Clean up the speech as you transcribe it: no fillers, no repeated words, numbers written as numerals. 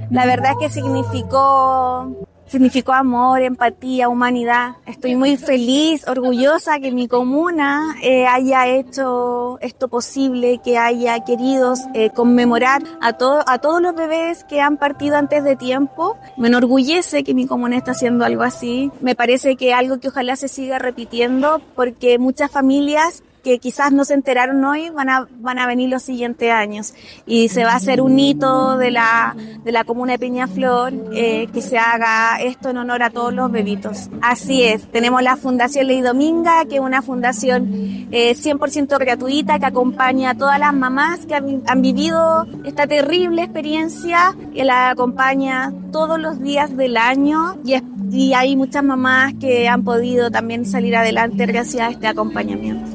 La verdad es que significó amor, empatía, humanidad. Estoy muy feliz, orgullosa que mi comuna haya hecho esto posible, que haya querido conmemorar a todos los bebés que han partido antes de tiempo. Me enorgullece que mi comuna está haciendo algo así. Me parece que es algo que ojalá se siga repitiendo, porque muchas familias que quizás no se enteraron hoy van a venir los siguientes años, y se va a hacer un hito de la comuna de Peñaflor, que se haga esto en honor a todos los bebitos. Así es, tenemos la Fundación Ley Dominga, que es una fundación 100% gratuita, que acompaña a todas las mamás que han vivido esta terrible experiencia, que la acompaña todos los días del año, y hay muchas mamás que han podido también salir adelante gracias a este acompañamiento.